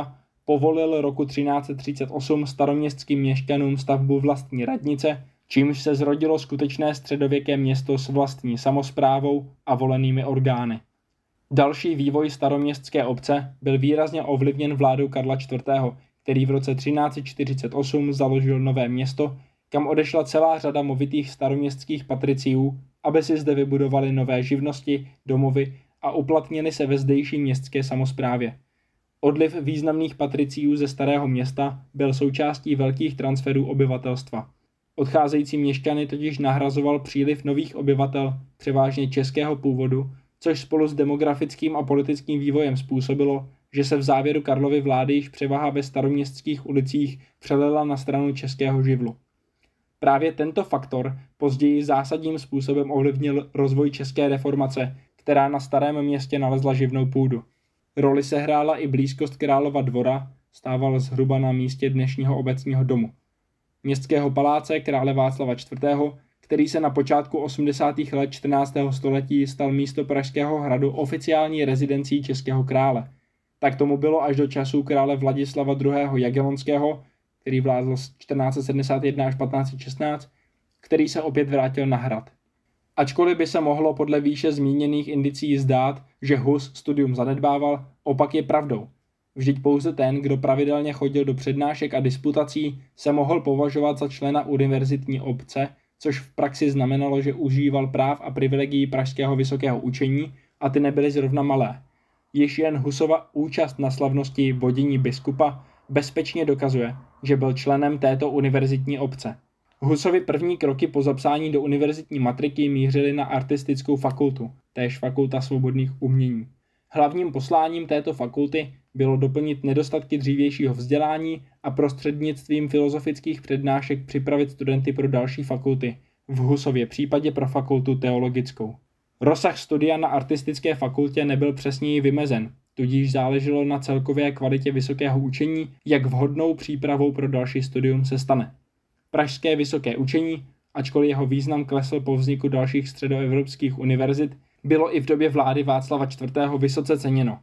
povolil roku třináct set třicet osm staroměstským měšťanům stavbu vlastní radnice, čímž se zrodilo skutečné středověké město s vlastní samosprávou a volenými orgány. Další vývoj staroměstské obce byl výrazně ovlivněn vládou Karla čtvrtého., který v roce třináct set čtyřicet osm založil Nové Město, kam odešla celá řada movitých staroměstských patriciů, aby si zde vybudovali nové živnosti, domovy a uplatnili se ve zdejší městské samosprávě. Odliv významných patriciů ze Starého Města byl součástí velkých transferů obyvatelstva. Odcházející měšťany totiž nahrazoval příliv nových obyvatel, převážně českého původu, což spolu s demografickým a politickým vývojem způsobilo, že se v závěru Karlovy vlády již převaha ve staroměstských ulicích přelila na stranu českého živlu. Právě tento faktor později zásadním způsobem ovlivnil rozvoj české reformace, která na Starém Městě nalezla živnou půdu. Roli sehrála i blízkost Králova dvora, stával zhruba na místě dnešního obecního domu. Městského paláce krále Václava čtvrtého., který se na počátku osmdesátých let čtrnáctého století stal místo Pražského hradu oficiální rezidencí českého krále. Tak tomu bylo až do časů krále Vladislava druhého. Jagellonského, který vládl z čtrnáct set sedmdesát jedna až patnáct set šestnáct, který se opět vrátil na hrad. Ačkoliv by se mohlo podle výše zmíněných indicií zdát, že Hus studium zanedbával, opak je pravdou. Vždyť pouze ten, kdo pravidelně chodil do přednášek a disputací, se mohl považovat za člena univerzitní obce, což v praxi znamenalo, že užíval práv a privilegií pražského vysokého učení a ty nebyly zrovna malé. Již jen Husova účast na slavnosti vodění biskupa bezpečně dokazuje, že byl členem této univerzitní obce. Husovy první kroky po zapsání do univerzitní matriky mířily na artistickou fakultu, též fakulta svobodných umění. Hlavním posláním této fakulty bylo doplnit nedostatky dřívějšího vzdělání a prostřednictvím filozofických přednášek připravit studenty pro další fakulty, v Husově případě pro fakultu teologickou. Rozsah studia na artistické fakultě nebyl přesněji vymezen, tudíž záleželo na celkové kvalitě vysokého učení, jak vhodnou přípravou pro další studium se stane. Pražské vysoké učení, ačkoliv jeho význam klesl po vzniku dalších středoevropských univerzit, bylo i v době vlády Václava čtvrtého. Vysoce ceněno.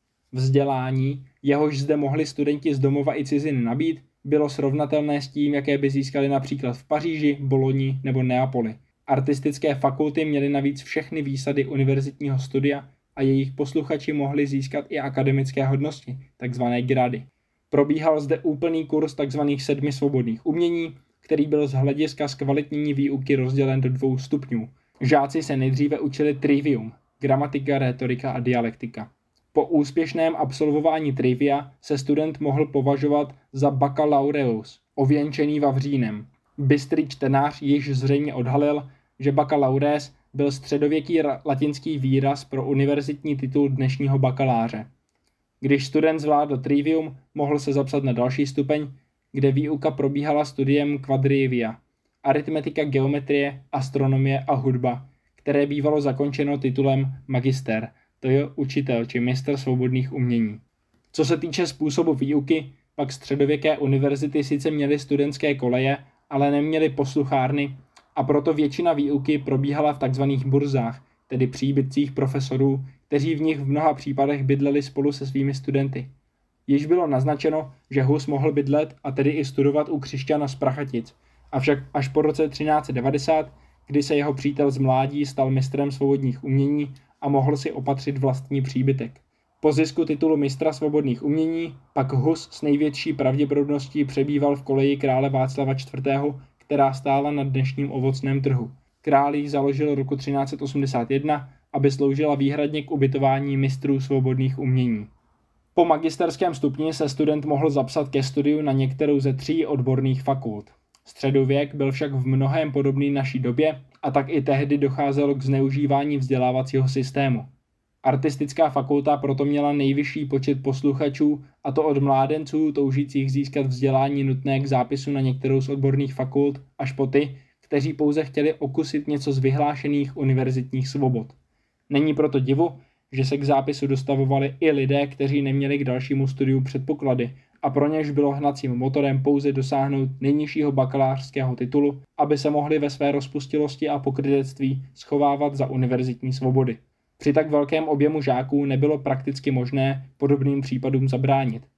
Vzdělání, jehož zde mohli studenti z domova i ciziny nabít, bylo srovnatelné s tím, jaké by získali například v Paříži, Boloni nebo Neapoli. Artistické fakulty měly navíc všechny výsady univerzitního studia a jejich posluchači mohli získat i akademické hodnosti, takzvané grady. Probíhal zde úplný kurz takzvaných sedmi svobodných umění, který byl z hlediska zkvalitnění výuky rozdělen do dvou stupňů. Žáci se nejdříve učili trivium, gramatika, rétorika a dialektika. Po úspěšném absolvování trivia se student mohl považovat za baccalaureus, ověnčený vavřínem. Bystrý čtenář již zřejmě odhalil, že baccalaureus byl středověký latinský výraz pro univerzitní titul dnešního bakaláře. Když student zvládl trivium, mohl se zapsat na další stupeň, kde výuka probíhala studiem quadrivia, aritmetika, geometrie, astronomie a hudba, které bývalo zakončeno titulem magister, to je učitel či mistr svobodných umění. Co se týče způsobu výuky, pak středověké univerzity sice měly studentské koleje, ale neměly posluchárny a proto většina výuky probíhala v tzv. Burzách, tedy příbytcích profesorů, kteří v nich v mnoha případech bydleli spolu se svými studenty. Již bylo naznačeno, že Hus mohl bydlet a tedy i studovat u křišťana z Prachatic, avšak až po roce třináct set devadesát, kdy se jeho přítel z mládí stal mistrem svobodných umění a mohl si opatřit vlastní příbytek. Po zisku titulu mistra svobodných umění pak Hus s největší pravděpodobností přebýval v koleji krále Václava čtvrtého., která stála na dnešním ovocném trhu. Král ji založil roku třináct set osmdesát jedna, aby sloužila výhradně k ubytování mistrů svobodných umění. Po magisterském stupni se student mohl zapsat ke studiu na některou ze tří odborných fakult. Středověk byl však v mnohém podobný naší době a tak i tehdy docházelo k zneužívání vzdělávacího systému. Artistická fakulta proto měla nejvyšší počet posluchačů, a to od mládenců toužících získat vzdělání nutné k zápisu na některou z odborných fakult až po ty, kteří pouze chtěli okusit něco z vyhlášených univerzitních svobod. Není proto divu, že se k zápisu dostavovali i lidé, kteří neměli k dalšímu studiu předpoklady a pro něž bylo hnacím motorem pouze dosáhnout nejnižšího bakalářského titulu, aby se mohli ve své rozpustilosti a pokrytectví schovávat za univerzitní svobody. Při tak velkém objemu žáků nebylo prakticky možné podobným případům zabránit.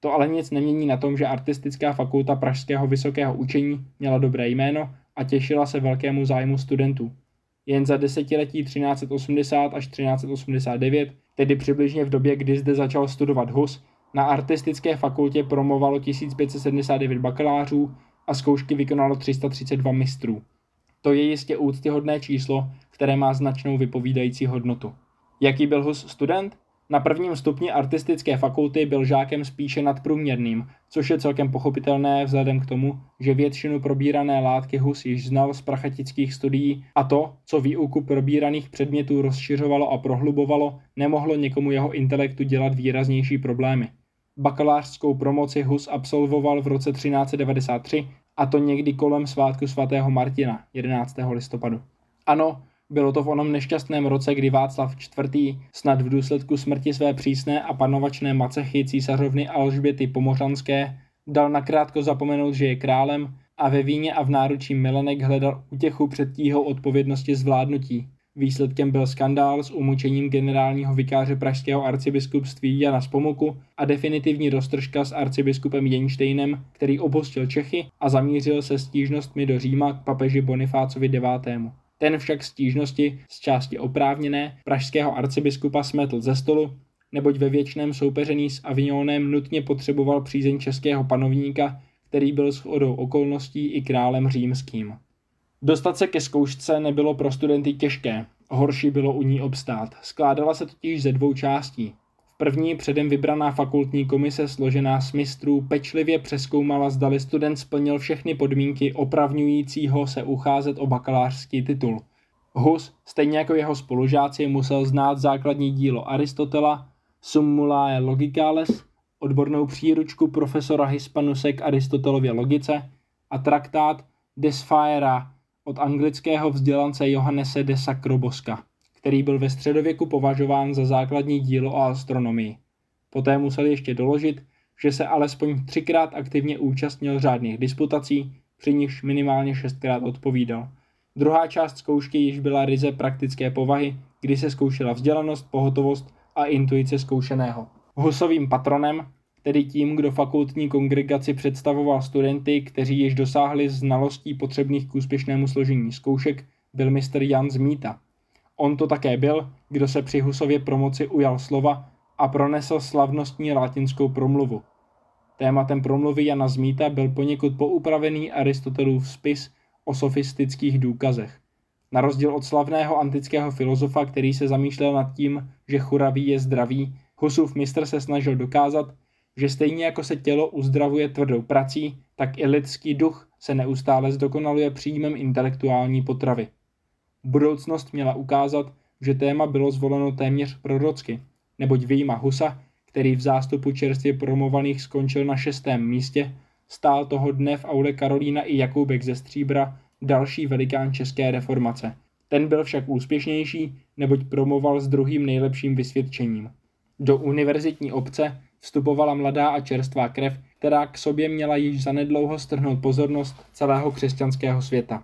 To ale nic nemění na tom, že Artistická fakulta Pražského vysokého učení měla dobré jméno a těšila se velkému zájmu studentů. Jen za desetiletí třináct osmdesát až třináct osmdesát devět, tedy přibližně v době, kdy zde začal studovat Hus, na Artistické fakultě promovalo tisíc pět set sedmdesát devět bakalářů a zkoušky vykonalo tři sta třicet dva mistrů. To je jistě úctyhodné číslo, které má značnou vypovídající hodnotu. Jaký byl Hus student? Na prvním stupni Artistické fakulty byl žákem spíše nadprůměrným, což je celkem pochopitelné vzhledem k tomu, že většinu probírané látky Hus již znal z prachatických studií a to, co výuku probíraných předmětů rozšiřovalo a prohlubovalo, nemohlo někomu jeho intelektu dělat výraznější problémy. Bakalářskou promoci Hus absolvoval v roce třináct set devadesát tři, a to někdy kolem svátku svatého Martina, jedenáctého listopadu. Ano, bylo to v onom nešťastném roce, kdy Václav čtvrtý. snad v důsledku smrti své přísné a panovačné macechy císařovny Alžběty Pomořanské dal nakrátko zapomenout, že je králem a ve víně a v náručí milenek hledal útěchu před tíhou odpovědnosti zvládnutí. Výsledkem byl skandál s umučením generálního vikáře pražského arcibiskupství Jana z Pomuku a definitivní roztržka s arcibiskupem Jenštejnem, který opustil Čechy a zamířil se stížnostmi do Říma k papeži Bonifácovi devátému. Ten však stížnosti, z části oprávněné, pražského arcibiskupa smetl ze stolu, neboť ve věčném soupeření s Avignonem nutně potřeboval přízeň českého panovníka, který byl shodou okolností i králem římským. Dostat se ke zkoušce nebylo pro studenty těžké, horší bylo u ní obstát. Skládala se totiž ze dvou částí. V první předem vybraná fakultní komise složená z mistrů pečlivě přezkoumala, zdali student splnil všechny podmínky opravňujícího se ucházet o bakalářský titul. Hus, stejně jako jeho spolužáci, musel znát základní dílo Aristotela, Summulae Logicales, odbornou příručku profesora Hispanuse k Aristotelově logice a traktát De Sphæra od anglického vzdělance Johannese de Sacroboska, který byl ve středověku považován za základní dílo o astronomii. Poté musel ještě doložit, že se alespoň třikrát aktivně účastnil řádných disputací, při nichž minimálně šestkrát odpovídal. Druhá část zkoušky již byla ryze praktické povahy, kdy se zkoušela vzdělanost, pohotovost a intuice zkoušeného. Husovým patronem, tedy tím, kdo fakultní kongregaci představoval studenty, kteří již dosáhli znalostí potřebných k úspěšnému složení zkoušek, byl mistr Jan Zmíta. On to také byl, kdo se při Husově promoci ujal slova a pronesl slavnostní latinskou promluvu. Tématem promluvy Jana Zmíta byl poněkud poupravený Aristotelův spis o sofistických důkazech. Na rozdíl od slavného antického filozofa, který se zamýšlel nad tím, že churavý je zdravý, Husův mistr se snažil dokázat, že stejně jako se tělo uzdravuje tvrdou prací, tak i lidský duch se neustále zdokonaluje příjmem intelektuální potravy. Budoucnost měla ukázat, že téma bylo zvoleno téměř prorocky, neboť vyjma Husa, který v zástupu čerstvě promovaných skončil na šestém místě, stál toho dne v aule Karolína i Jakoubek ze Stříbra, další velikán české reformace. Ten byl však úspěšnější, neboť promoval s druhým nejlepším vysvědčením. Do univerzitní obce vstupovala mladá a čerstvá krev, která k sobě měla již zanedlouho strhnout pozornost celého křesťanského světa.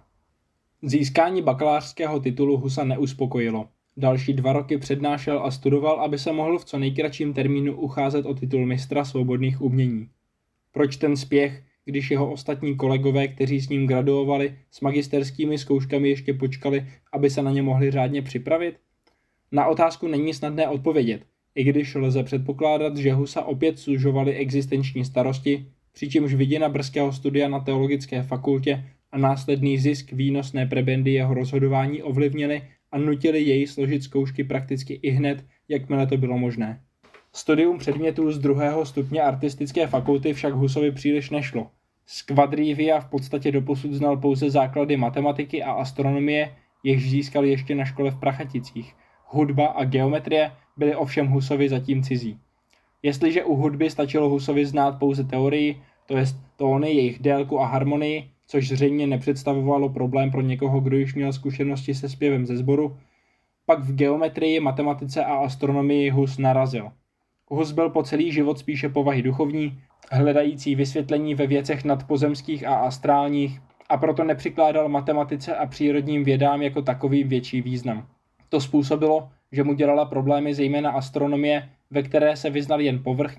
Získání bakalářského titulu Husa neuspokojilo. Další dva roky přednášel a studoval, aby se mohl v co nejkratším termínu ucházet o titul mistra svobodných umění. Proč ten spěch, když jeho ostatní kolegové, kteří s ním graduovali, s magisterskými zkouškami ještě počkali, aby se na ně mohli řádně připravit? Na otázku není snadné odpovědět, i když lze předpokládat, že Husa opět sužovaly existenční starosti, přičemž vidina brzkého studia na teologické fakultě a následný zisk výnosné prebendy jeho rozhodování ovlivnili a nutili jej složit zkoušky prakticky ihned, jakmile to bylo možné. Studium předmětů z druhého stupně artistické fakulty však Husovi příliš nešlo. Z quadrivia v podstatě doposud znal pouze základy matematiky a astronomie, jež získal ještě na škole v Prachaticích. Hudba a geometrie byly ovšem Husovi zatím cizí. Jestliže u hudby stačilo Husovi znát pouze teorii, to jest tóny, jejich délku a harmonii, což zřejmě nepředstavovalo problém pro někoho, kdo již měl zkušenosti se zpěvem ze sboru, pak v geometrii, matematice a astronomii Hus narazil. Hus byl po celý život spíše povahy duchovní, hledající vysvětlení ve věcech nadpozemských a astrálních, a proto nepřikládal matematice a přírodním vědám jako takovým větší význam. To způsobilo, že mu dělala problémy zejména astronomie, ve které se vyznal jen povrchně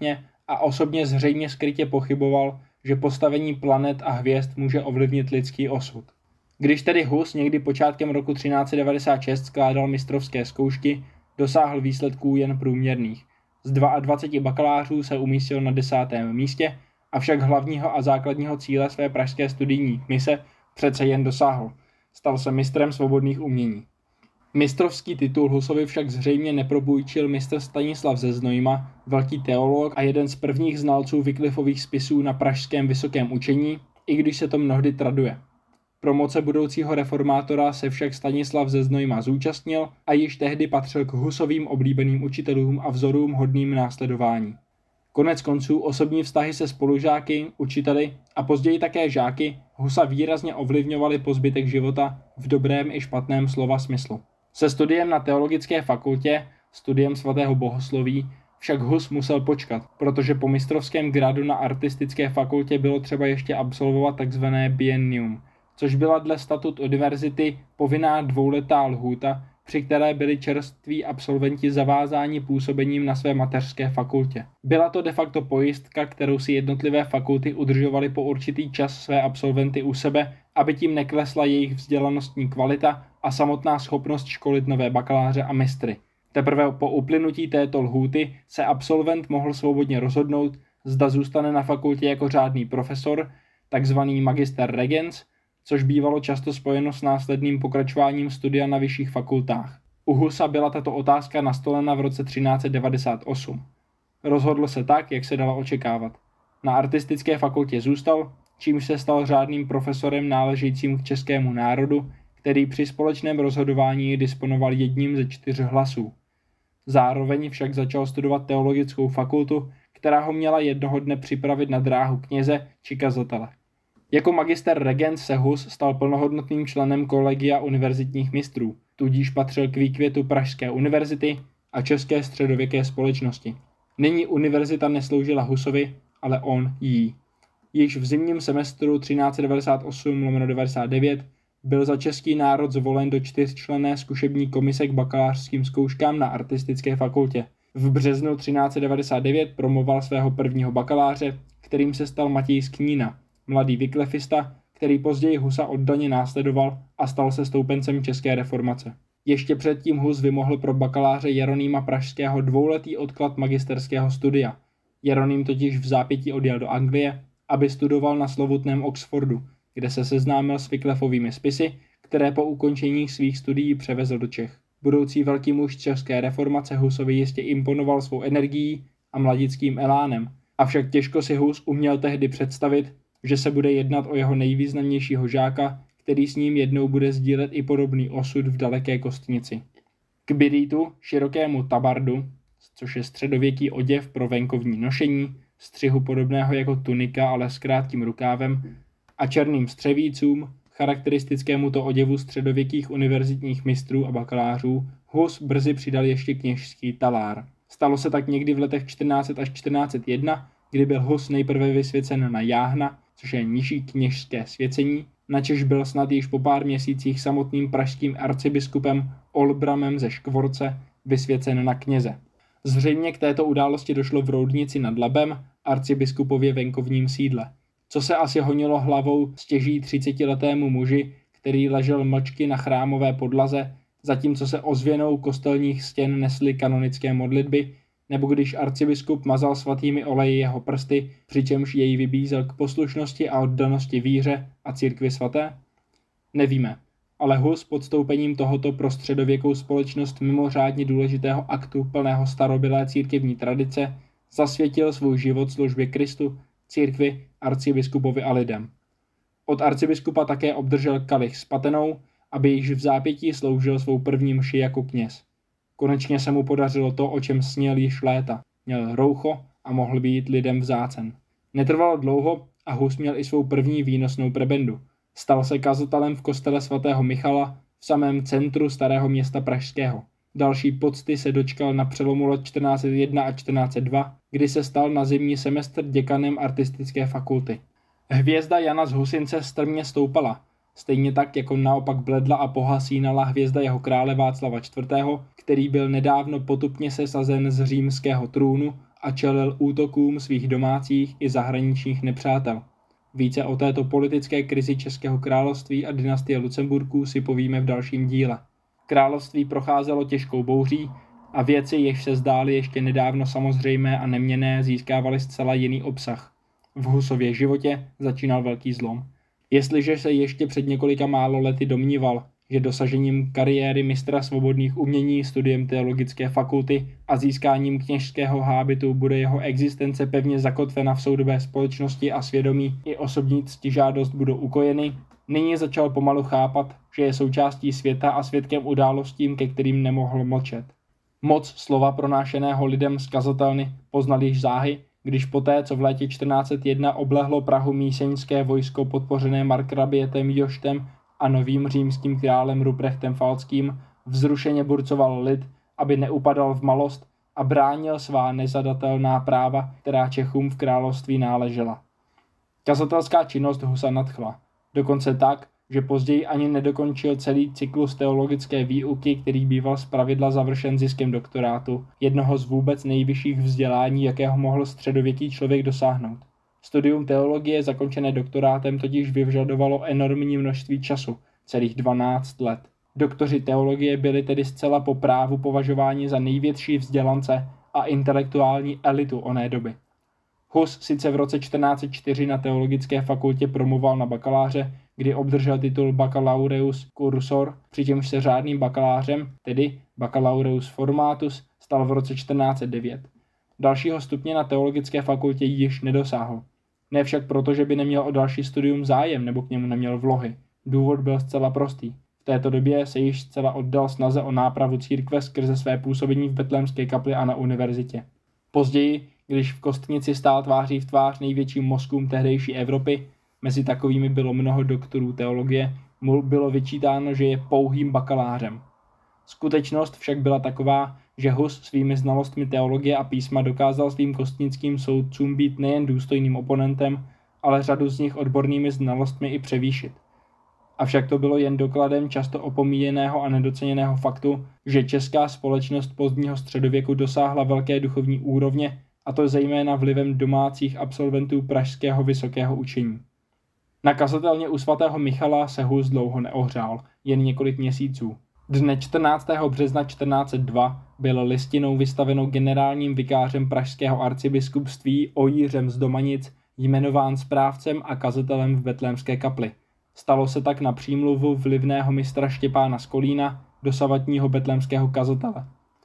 a osobně zřejmě skrytě pochyboval, že postavení planet a hvězd může ovlivnit lidský osud. Když tedy Hus někdy počátkem roku třináct set devadesát šest skládal mistrovské zkoušky, dosáhl výsledků jen průměrných. Z dvaceti dvou bakalářů se umístil na desátém místě, avšak hlavního a základního cíle své pražské studijní mise přece jen dosáhl. Stal se mistrem svobodných umění. Mistrovský titul Husovi však zřejmě nepropůjčil mistr Stanislav ze Znojma, velký teolog a jeden z prvních znalců Wyclifových spisů na pražském vysokém učení, i když se to mnohdy traduje. Promoce budoucího reformátora se však Stanislav ze Znojma zúčastnil a již tehdy patřil k Husovým oblíbeným učitelům a vzorům hodným následování. Konec konců osobní vztahy se spolužáky, učiteli a později také žáky Husa výrazně ovlivňovaly po zbytek života v dobrém i špatném slova smyslu. Se studiem na teologické fakultě, studiem svatého bohosloví, však Hus musel počkat, protože po mistrovském gradu na artistické fakultě bylo třeba ještě absolvovat tzv. Biennium, což byla dle statut univerzity povinná dvouletá lhůta, při které byli čerství absolventi zavázáni působením na své mateřské fakultě. Byla to de facto pojistka, kterou si jednotlivé fakulty udržovaly po určitý čas své absolventy u sebe, aby tím neklesla jejich vzdělanostní kvalita a samotná schopnost školit nové bakaláře a mistry. Teprve po uplynutí této lhůty se absolvent mohl svobodně rozhodnout, zda zůstane na fakultě jako řádný profesor, takzvaný magister regens, což bývalo často spojeno s následným pokračováním studia na vyšších fakultách. U Husa byla tato otázka nastolena v roce třináct set devadesát osm. Rozhodl se tak, jak se dalo očekávat. Na artistické fakultě zůstal, čímž se stal řádným profesorem náležejícím k českému národu, který při společném rozhodování disponoval jedním ze čtyř hlasů. Zároveň však začal studovat teologickou fakultu, která ho měla jednoho dne připravit na dráhu kněze či kazatele. Jako magister regens se Hus stal plnohodnotným členem kolegia univerzitních mistrů, tudíž patřil k výkvětu Pražské univerzity a české středověké společnosti. Nyní univerzita nesloužila Husovi, ale on jí. Již v zimním semestru třináct set devadesát osm lomeno devadesát devět byl za český národ zvolen do čtyřčlenné zkušební komise k bakalářským zkouškám na artistické fakultě. V březnu třináct set devadesát devět promoval svého prvního bakaláře, kterým se stal Matěj z Knína, mladý vyklefista, který později Husa oddaně následoval a stal se stoupencem české reformace. Ještě předtím Hus vymohl pro bakaláře Jeronýma Pražského dvouletý odklad magisterského studia. Jeroným totiž v zápětí odjel do Anglie, aby studoval na slovutném Oxfordu, kde se seznámil s Wyclifovými spisy, které po ukončení svých studií převezl do Čech. Budoucí velký muž české reformace Husovi jistě imponoval svou energií a mladickým elánem, avšak těžko si Hus uměl tehdy představit, že se bude jednat o jeho nejvýznamnějšího žáka, který s ním jednou bude sdílet i podobný osud v daleké Kostnici. K birítu, širokému tabardu, což je středověký oděv pro venkovní nošení, střihu podobného jako tunika, ale s krátkým rukávem, a černým střevícům, charakteristickému to oděvu středověkých univerzitních mistrů a bakalářů, Hus brzy přidal ještě kněžský talár. Stalo se tak někdy v letech čtrnáct set až čtrnáct set jedna, kdy byl Hus nejprve vysvěcen na jáhna, což je nižší kněžské svěcení, načež byl snad již po pár měsících samotným pražským arcibiskupem Olbramem ze Škvorce vysvěcen na kněze. Zřejmě k této události došlo v Roudnici nad Labem, arcibiskupově venkovním sídle. Co se asi honilo hlavou stěží třicetiletému muži, který ležel mlčky na chrámové podlaze, zatímco se ozvěnou kostelních stěn nesly kanonické modlitby, nebo když arcibiskup mazal svatými oleji jeho prsty, přičemž jej vybízel k poslušnosti a oddanosti víře a církvi svaté? Nevíme, ale Hus podstoupením tohoto pro středověkou společnost mimořádně důležitého aktu plného starobylé církevní tradice zasvětil svůj život službě Kristu, církvi, arcibiskupovi a lidem. Od arcibiskupa také obdržel kalich s patenou, aby již v zápětí sloužil svou první mši jako kněz. Konečně se mu podařilo to, o čem snil již léta. Měl roucho a mohl být lidem vzácen. Netrvalo dlouho a Hus měl i svou první výnosnou prebendu. Stal se kazatelem v kostele svatého Michala v samém centru starého města pražského. Další pocty se dočkal na přelomu let čtrnáct set jedna a čtrnáct set dva, kdy se stal na zimní semestr děkanem artistické fakulty. Hvězda Jana z Husince strmě stoupala, stejně tak jako naopak bledla a pohasínala hvězda jeho krále Václava čtvrtého., který byl nedávno potupně sesazen z římského trůnu a čelil útokům svých domácích i zahraničních nepřátel. Více o této politické krizi Českého království a dynastie Lucemburků si povíme v dalším díle. Království procházelo těžkou bouří a věci, jež se zdály ještě nedávno samozřejmé a neměnné, získávaly zcela jiný obsah. V Husově životě začínal velký zlom. Jestliže se ještě před několika málo lety domníval, že dosažením kariéry mistra svobodných umění, studiem teologické fakulty a získáním kněžského hábitu bude jeho existence pevně zakotvena v soudobé společnosti a svědomí i osobní ctižádost budou ukojeny, nyní začal pomalu chápat, že je součástí světa a svědkem událostím, ke kterým nemohl mlčet. Moc slova pronášeného lidem z kazatelny poznal již záhy, když poté, co v létě čtrnáct set jedna oblehlo Prahu míseňské vojsko podpořené markrabietem Joštem a novým římským králem Ruprechtem Falckým, vzrušeně burcoval lid, aby neupadal v malost a bránil svá nezadatelná práva, která Čechům v království náležela. Kazatelská činnost Husa nadchla, dokonce tak, že později ani nedokončil celý cyklus teologické výuky, který býval zpravidla završen ziskem doktorátu, jednoho z vůbec nejvyšších vzdělání, jakého mohl středověký člověk dosáhnout. Studium teologie zakončené doktorátem totiž vyžadovalo enormní množství času, celých dvanáct let. Doktoři teologie byli tedy zcela po právu považováni za největší vzdělance a intelektuální elitu oné doby. Hus sice v roce čtrnáct set čtyři na teologické fakultě promoval na bakaláře, kdy obdržel titul Baccalaureus cursor, přičemž se řádným bakalářem, tedy Baccalaureus formatus, stal v roce čtrnáct set devět. Dalšího stupně na teologické fakultě již nedosáhl. Ne však proto, že by neměl o další studium zájem nebo k němu neměl vlohy. Důvod byl zcela prostý. V této době se již zcela oddal snaze o nápravu církve skrze své působení v Betlémské kapli a na univerzitě. Později, když v Kostnici stál tváří v tvář největším mozkům tehdejší Evropy, mezi takovými bylo mnoho doktorů teologie, mu bylo vyčítáno, že je pouhým bakalářem. Skutečnost však byla taková, že Hus svými znalostmi teologie a písma dokázal svým kostnickým soudcům být nejen důstojným oponentem, ale řadu z nich odbornými znalostmi i převýšit. Avšak to bylo jen dokladem často opomíjeného a nedoceněného faktu, že česká společnost pozdního středověku dosáhla velké duchovní úrovně, a to zejména vlivem domácích absolventů pražského vysokého učení. Na kazatelně u svatého Michala se Hus dlouho neohřál, jen několik měsíců. Dne čtrnáctého března čtrnáct set dva byl listinou vystavenou generálním vikářem pražského arcibiskupství Ojířem z Domanic jmenován správcem a kazatelem v Betlémské kapli. Stalo se tak na přímluvu vlivného mistra Štěpána z Kolína, dosavadního betlémského kazatele.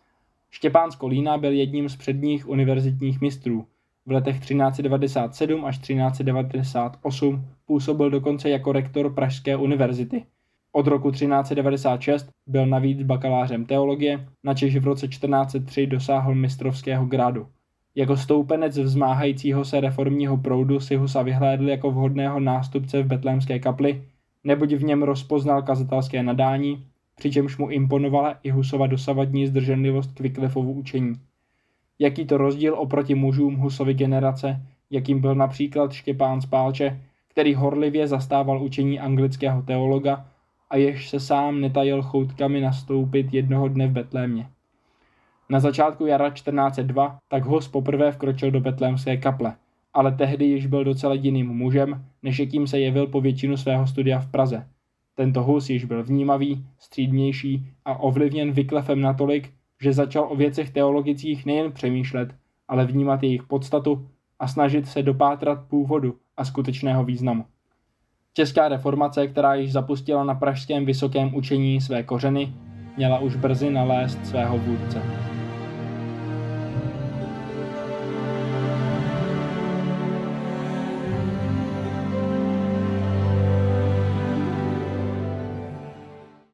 Štěpán z Kolína byl jedním z předních univerzitních mistrů. V letech třináct set devadesát sedm až třináct set devadesát osm působil dokonce jako rektor Pražské univerzity. Od roku třináct set devadesát šest byl navíc bakalářem teologie, načež v roce čtrnáct set tři dosáhl mistrovského gradu. Jako stoupenec vzmáhajícího se reformního proudu si Husa vyhlédl jako vhodného nástupce v Betlémské kapli, neboť v něm rozpoznal kazatelské nadání, přičemž mu imponovala i Husova dosavadní zdrženlivost k Wycliffovu učení. Jaký to rozdíl oproti mužům Husovy generace, jakým byl například Štěpán z Pálče, který horlivě zastával učení anglického teologa a jež se sám netajil choutkami nastoupit jednoho dne v Betlémě. Na začátku jara čtrnáct set dva tak Hus poprvé vkročil do Betlémské kaple, ale tehdy již byl docela jiným mužem, než jakým se jevil po většinu svého studia v Praze. Tento Hus již byl vnímavý, střídnější a ovlivněn Wycliffem natolik, že začal o věcech teologických nejen přemýšlet, ale vnímat jejich podstatu a snažit se dopátrat původu a skutečného významu. Česká reformace, která již zapustila na pražském vysokém učení své kořeny, měla už brzy nalézt svého vůdce.